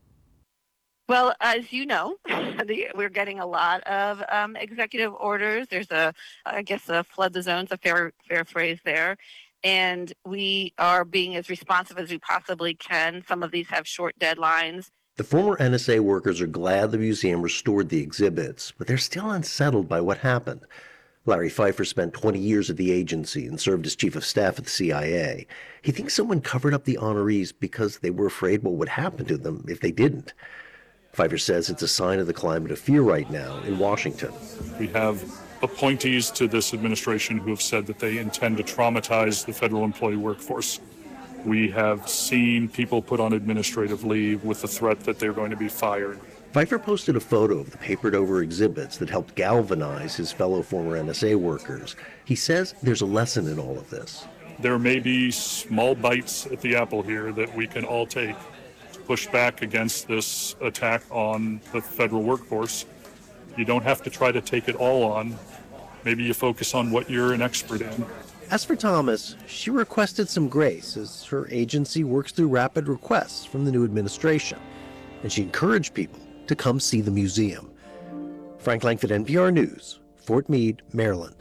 Well, as you know, the, we're getting a lot of um, executive orders. There's a, I guess, a flood the zone's a fair, fair phrase there. And we are being as responsive as we possibly can. Some of these have short deadlines. The former N S A workers are glad the museum restored the exhibits, but they're still unsettled by what happened. Larry Pfeiffer spent twenty years at the agency and served as chief of staff at the C I A. He thinks someone covered up the honorees because they were afraid what would happen to them if they didn't. Pfeiffer says it's a sign of the climate of fear right now in Washington. We have appointees to this administration who have said that they intend to traumatize the federal employee workforce. We have seen people put on administrative leave with the threat that they're going to be fired. Pfeiffer posted a photo of the papered-over exhibits that helped galvanize his fellow former N S A workers. He says there's a lesson in all of this. There may be small bites at the apple here that we can all take to push back against this attack on the federal workforce. You don't have to try to take it all on. Maybe you focus on what you're an expert in. As for Thomas, she requested some grace as her agency works through rapid requests from the new administration, and she encouraged people to come see the museum. Frank Langford, N P R News, Fort Meade, Maryland.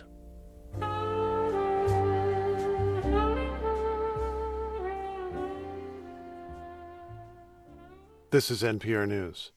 This is N P R News.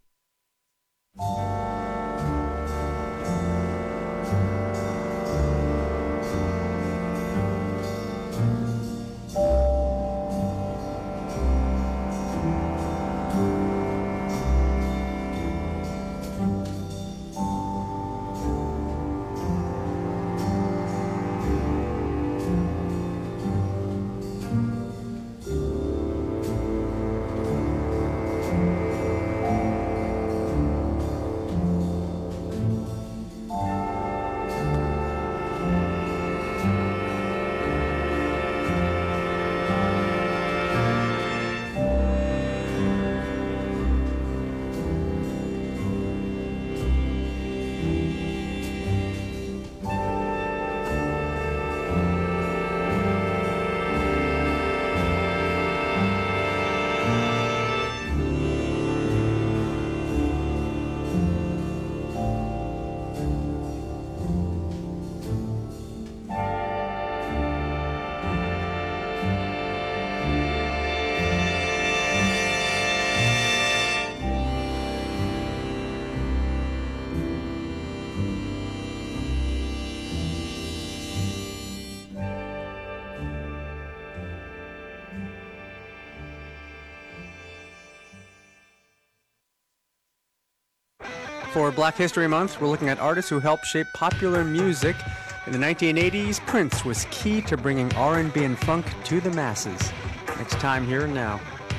For Black History Month, we're looking at artists who helped shape popular music. In the nineteen eighties, Prince was key to bringing R and B and funk to the masses. Next time, Here and Now.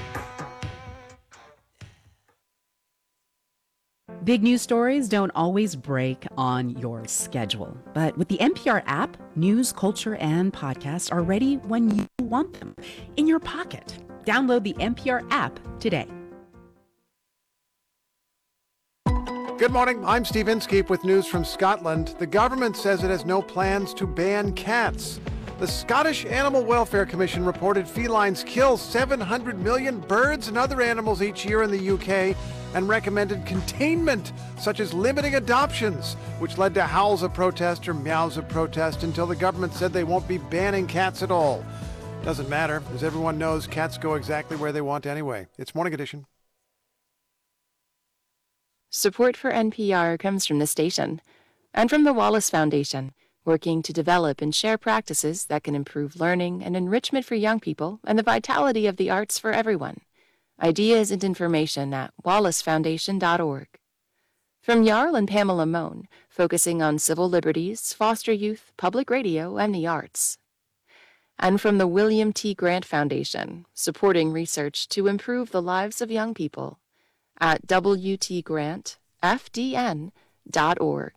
Big news stories don't always break on your schedule, but with the N P R app, news, culture, and podcasts are ready when you want them, in your pocket. Download the N P R app today. Good morning, I'm Steve Inskeep with news from Scotland. The government says it has no plans to ban cats. The Scottish Animal Welfare Commission reported felines kill seven hundred million birds and other animals each year in the U K and recommended containment, such as limiting adoptions, which led to howls of protest or meows of protest until the government said they won't be banning cats at all. Doesn't matter, as everyone knows, cats go exactly where they want anyway. It's Morning Edition. Support for N P R comes from the station and from the Wallace Foundation, working to develop and share practices that can improve learning and enrichment for young people and the vitality of the arts for everyone. Ideas and information at wallace foundation dot org. From Jarl and Pamela Mohn, focusing on civil liberties, foster youth, public radio, and the arts. And from the William T. Grant Foundation, supporting research to improve the lives of young people at w t grant f d n dot org.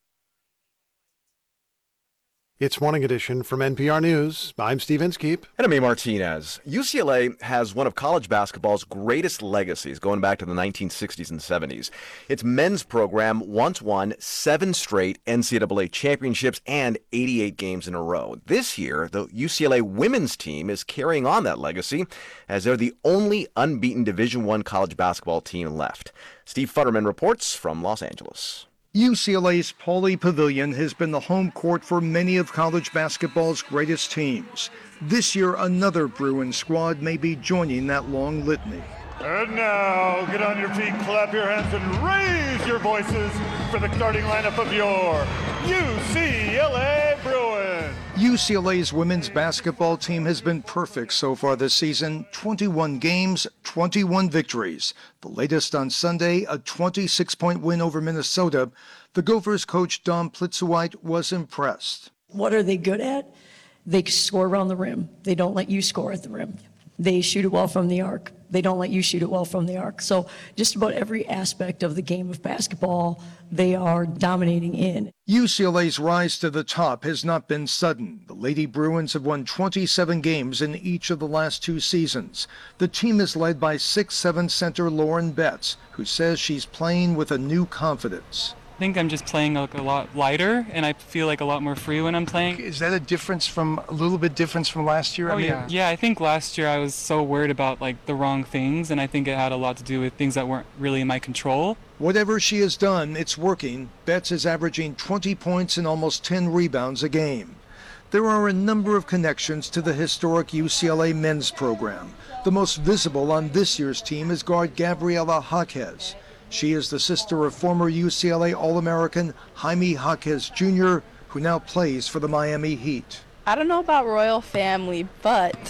It's Morning Edition from N P R News. I'm Steve Inskeep. And I'm A. Martinez. U C L A has one of college basketball's greatest legacies going back to the nineteen sixties and seventies. Its men's program once won seven straight N C double A championships and eighty-eight games in a row. This year, the U C L A women's team is carrying on that legacy as they're the only unbeaten Division I college basketball team left. Steve Futterman reports from Los Angeles. U C L A's Pauley Pavilion has been the home court for many of college basketball's greatest teams. This year, another Bruins squad may be joining that long litany. And now, get on your feet, clap your hands, and raise your voices for the starting lineup of your U C L A Bruins. U C L A's women's basketball team has been perfect so far this season. twenty-one games, twenty-one victories. The latest on Sunday, a twenty-six point win over Minnesota. The Gophers coach Dom Plitzowite was impressed. What are they good at? They score around the rim. They don't let you score at the rim. They shoot it well from the arc. They don't let you shoot it well from the arc. So just about every aspect of the game of basketball, they are dominating in. U C L A's rise to the top has not been sudden. The Lady Bruins have won twenty-seven games in each of the last two seasons. The team is led by six seven center Lauren Betts, who says she's playing with a new confidence. I think I'm just playing like a lot lighter, and I feel like a lot more free when I'm playing. Is that a difference from, a little bit difference from last year? Oh, I mean, yeah. Yeah, I think last year I was so worried about like the wrong things, and I think it had a lot to do with things that weren't really in my control. Whatever she has done, it's working. Betts is averaging twenty points and almost ten rebounds a game. There are a number of connections to the historic U C L A men's program. The most visible on this year's team is guard Gabriela Jaquez. She is the sister of former U C L A All-American Jaime Jaquez Junior, who now plays for the Miami Heat. I don't know about royal family, but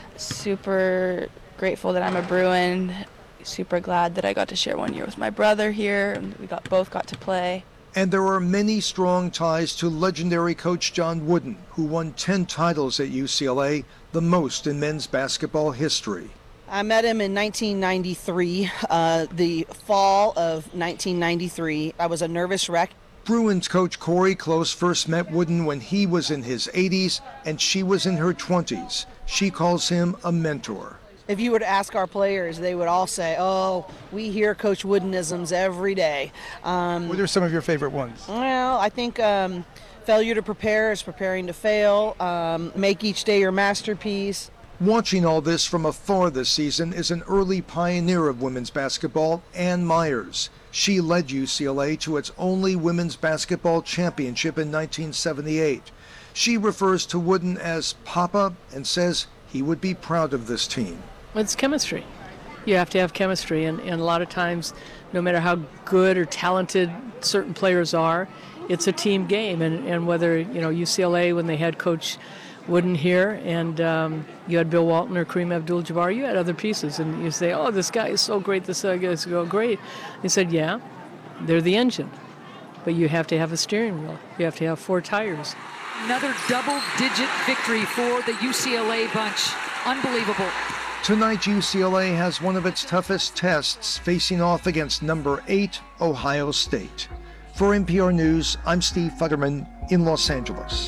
super grateful that I'm a Bruin. Super glad that I got to share one year with my brother here, and we got both got to play. And there are many strong ties to legendary coach John Wooden, who won ten titles at U C L A, the most in men's basketball history. I met him in nineteen ninety-three, uh, the fall of nineteen ninety-three. I was a nervous wreck. Bruins coach Corey Close first met Wooden when he was in his eighties and she was in her twenties. She calls him a mentor. If you were to ask our players, they would all say, oh, we hear Coach Woodenisms every day. Um, what are some of your favorite ones? Well, I think um, failure to prepare is preparing to fail. Um, make each day your masterpiece. Watching all this from afar this season is an early pioneer of women's basketball, Ann Myers. She led U C L A to its only women's basketball championship in nineteen seventy-eight. She refers to Wooden as Papa and says he would be proud of this team. It's chemistry. You have to have chemistry, and, and a lot of times, no matter how good or talented certain players are, it's a team game. And, and whether, you know, U C L A, when they had Coach Wooden here, and um, you had Bill Walton or Kareem Abdul-Jabbar, you had other pieces, and you say, oh, this guy is so great, this guy is so great. He said, yeah, they're the engine, but you have to have a steering wheel. You have to have four tires. Another double-digit victory for the U C L A bunch. Unbelievable. Tonight, U C L A has one of its toughest tests, facing off against number eight, Ohio State. For N P R News, I'm Steve Futterman in Los Angeles.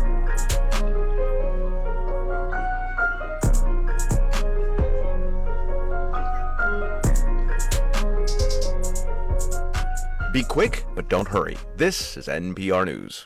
Be quick, but don't hurry. This is N P R News.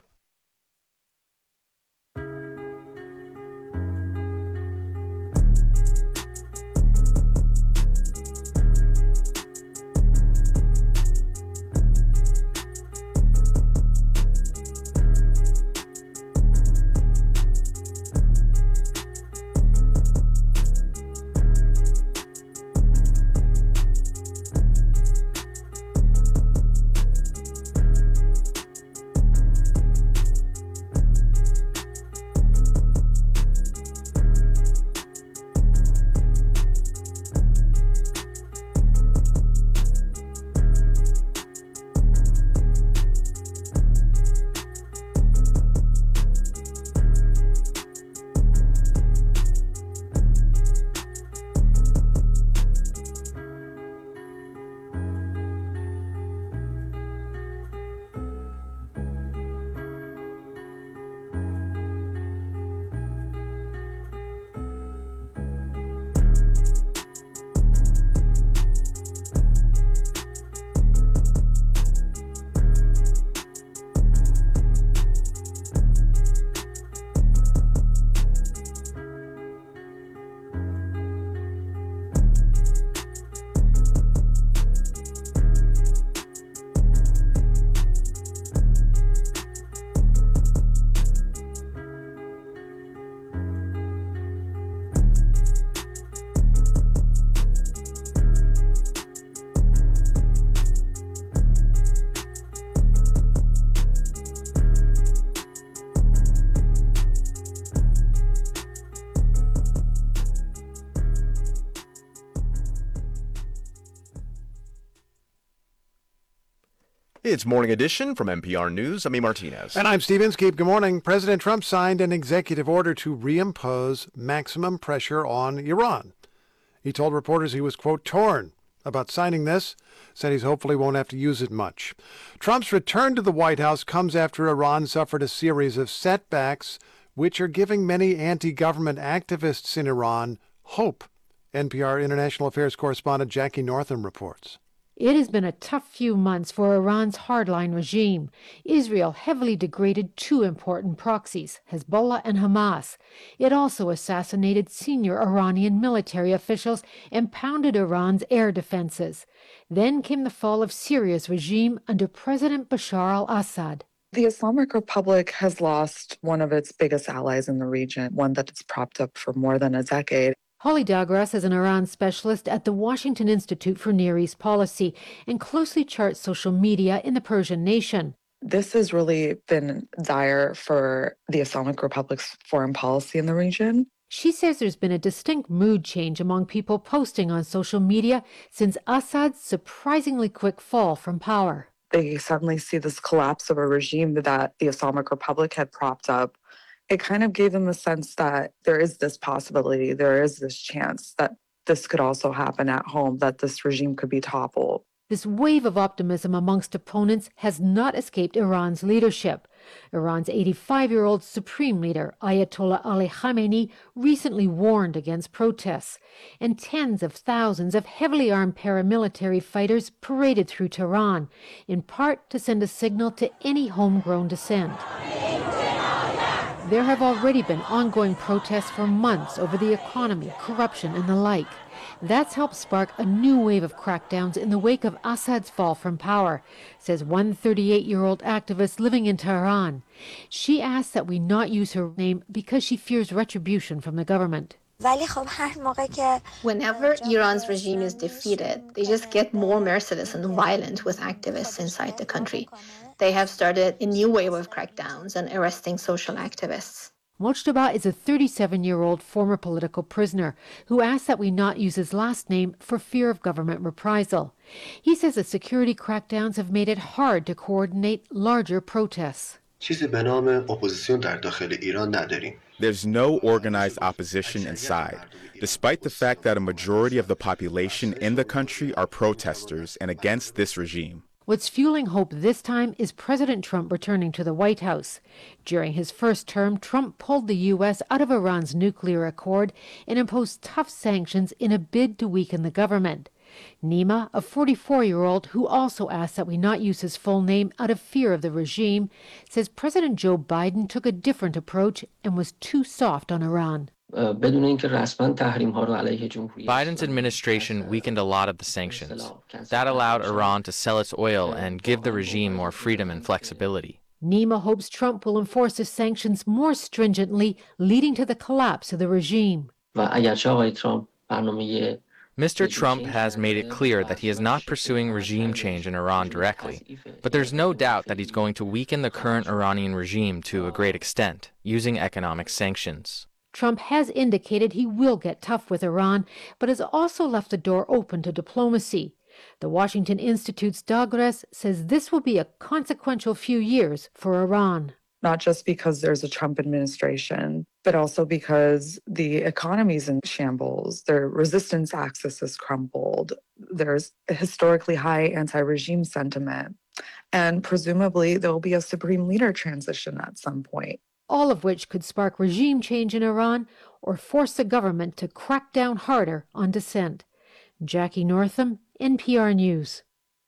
It's Morning Edition from N P R News. I'm E. Martinez. And I'm Steve Inskeep. Good morning. President Trump signed an executive order to reimpose maximum pressure on Iran. He told reporters he was, quote, torn about signing this, said he's hopefully won't have to use it much. Trump's return to the White House comes after Iran suffered a series of setbacks, which are giving many anti-government activists in Iran hope. N P R International Affairs correspondent Jackie Northam reports. It has been a tough few months for Iran's hardline regime. Israel heavily degraded two important proxies, Hezbollah and Hamas. It also assassinated senior Iranian military officials and pounded Iran's air defenses. Then came the fall of Syria's regime under President Bashar al-Assad. The Islamic Republic has lost one of its biggest allies in the region, one that it's propped up for more than a decade. Holly Dagras is an Iran specialist at the Washington Institute for Near East Policy and closely charts social media in the Persian nation. This has really been dire for the Islamic Republic's foreign policy in the region. She says there's been a distinct mood change among people posting on social media since Assad's surprisingly quick fall from power. They suddenly see this collapse of a regime that the Islamic Republic had propped up. It kind of gave them the sense that there is this possibility, there is this chance that this could also happen at home, that this regime could be toppled. This wave of optimism amongst opponents has not escaped Iran's leadership. Iran's eighty-five-year-old supreme leader, Ayatollah Ali Khamenei, recently warned against protests, and tens of thousands of heavily armed paramilitary fighters paraded through Tehran, in part to send a signal to any homegrown dissent. There have already been ongoing protests for months over the economy, corruption, and the like. That's helped spark a new wave of crackdowns in the wake of Assad's fall from power, says one thirty-eight-year-old activist living in Tehran. She asks that we not use her name because she fears retribution from the government. Whenever Iran's regime is defeated, they just get more merciless and violent with activists inside the country. They have started a new wave of crackdowns and arresting social activists. Mojtaba is a thirty-seven-year-old former political prisoner who asked that we not use his last name for fear of government reprisal. He says the security crackdowns have made it hard to coordinate larger protests. There's no organized opposition inside, despite the fact that a majority of the population in the country are protesters and against this regime. What's fueling hope this time is President Trump returning to the White House. During his first term, Trump pulled the U S out of Iran's nuclear accord and imposed tough sanctions in a bid to weaken the government. Nima, a forty-four-year-old who also asked that we not use his full name out of fear of the regime, says President Joe Biden took a different approach and was too soft on Iran. Biden's administration weakened a lot of the sanctions. That allowed Iran to sell its oil and give the regime more freedom and flexibility. Nima hopes Trump will enforce the sanctions more stringently, leading to the collapse of the regime. Mister Trump has made it clear that he is not pursuing regime change in Iran directly, but there's no doubt that he's going to weaken the current Iranian regime to a great extent, using economic sanctions. Trump has indicated he will get tough with Iran, but has also left the door open to diplomacy. The Washington Institute's Dagres says this will be a consequential few years for Iran. Not just because there's a Trump administration, but also because the economy's in shambles. Their resistance axis has crumbled. There's a historically high anti-regime sentiment. And presumably there will be a supreme leader transition at some point. All of which could spark regime change in Iran or force the government to crack down harder on dissent. Jackie Northam, N P R News.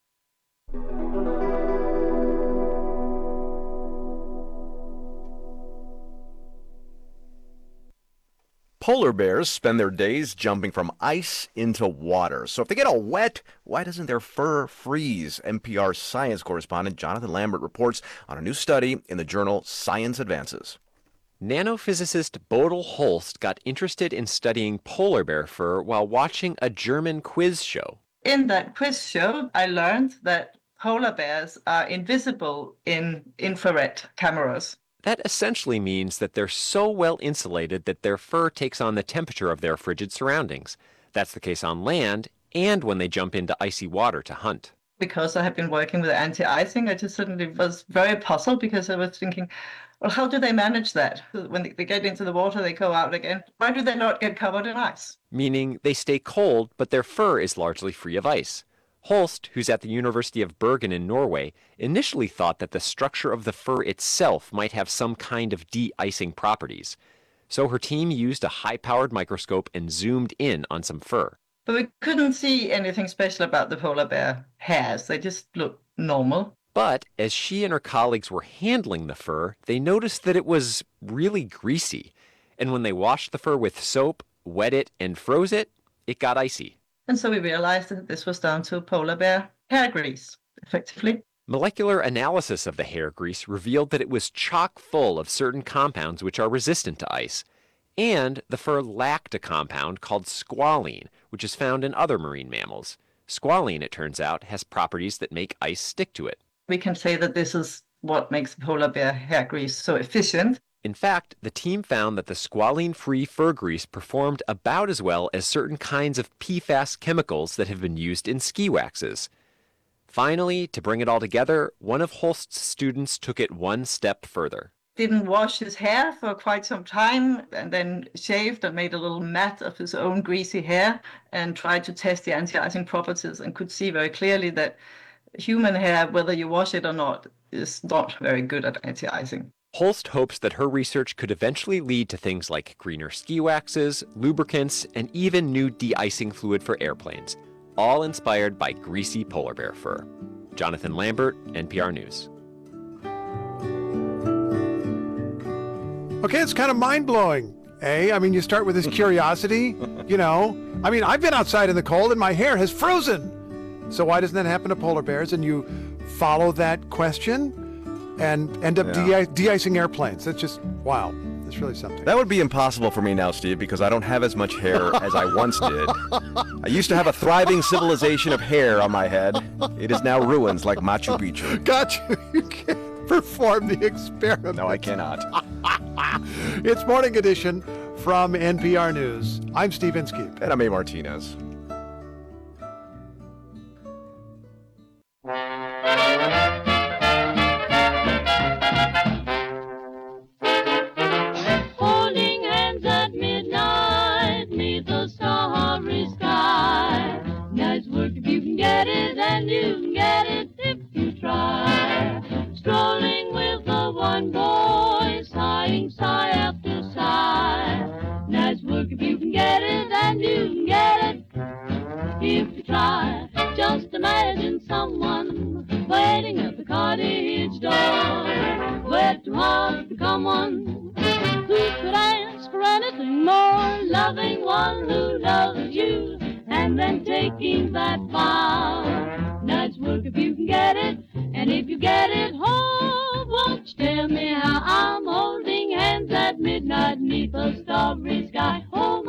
Polar bears spend their days jumping from ice into water. So if they get all wet, why doesn't their fur freeze? N P R science correspondent Jonathan Lambert reports on a new study in the journal Science Advances. Nanophysicist Bodil Holst got interested in studying polar bear fur while watching a German quiz show. In that quiz show, I learned that polar bears are invisible in infrared cameras. That essentially means that they're so well insulated that their fur takes on the temperature of their frigid surroundings. That's the case on land and when they jump into icy water to hunt. Because I have been working with anti-icing, I just suddenly was very puzzled because I was thinking, well, how do they manage that? When they get into the water, they go out again. Why do they not get covered in ice? Meaning they stay cold, but their fur is largely free of ice. Holst, who's at the University of Bergen in Norway, initially thought that the structure of the fur itself might have some kind of de-icing properties. So her team used a high-powered microscope and zoomed in on some fur. But we couldn't see anything special about the polar bear hairs. They just looked normal. But as she and her colleagues were handling the fur, they noticed that it was really greasy. And when they washed the fur with soap, wet it, and froze it, it got icy. And so we realized that this was down to polar bear hair grease, effectively. Molecular analysis of the hair grease revealed that it was chock full of certain compounds which are resistant to ice. And the fur lacked a compound called squalene, which is found in other marine mammals. Squalene, it turns out, has properties that make ice stick to it. We can say that this is what makes polar bear hair grease so efficient. In fact, the team found that the squalene-free fur grease performed about as well as certain kinds of P FAS chemicals that have been used in ski waxes. Finally, to bring it all together, one of Holst's students took it one step further. Didn't wash his hair for quite some time and then shaved and made a little mat of his own greasy hair and tried to test the anti-icing properties and could see very clearly that human hair, whether you wash it or not, is not very good at anti-icing. Holst hopes that her research could eventually lead to things like greener ski waxes, lubricants, and even new de-icing fluid for airplanes, all inspired by greasy polar bear fur. Jonathan Lambert, N P R News. Okay, it's kind of mind-blowing, eh? I mean, you start with this curiosity, you know. I mean, I've been outside in the cold and my hair has frozen. So why doesn't that happen to polar bears? And you follow that question and end up Yeah. de- de-icing airplanes. That's just, wow. That's really something. That would be impossible for me now, Steve, because I don't have as much hair as I once did. I used to have a thriving civilization of hair on my head. It is now ruins like Machu Picchu. Got you. You can't perform the experiment. No, I cannot. It's Morning Edition from N P R News. I'm Steve Inskeep. And I'm A. Martinez. Holding hands at midnight, neath the starry sky. Nice work if you can get it, and you can get it if you try. Strolling with the one boy, sighing sigh after sigh. Nice work if you can get it, and you can get it if you try. Just imagine someone waiting at the cottage door, wet to heart become one. Who could ask for anything more? Loving one who loves you, and then taking that vow. Nice work if you can get it, and if you get it, oh, won't you tell me how I'm holding hands at midnight 'neath a starry sky? Oh,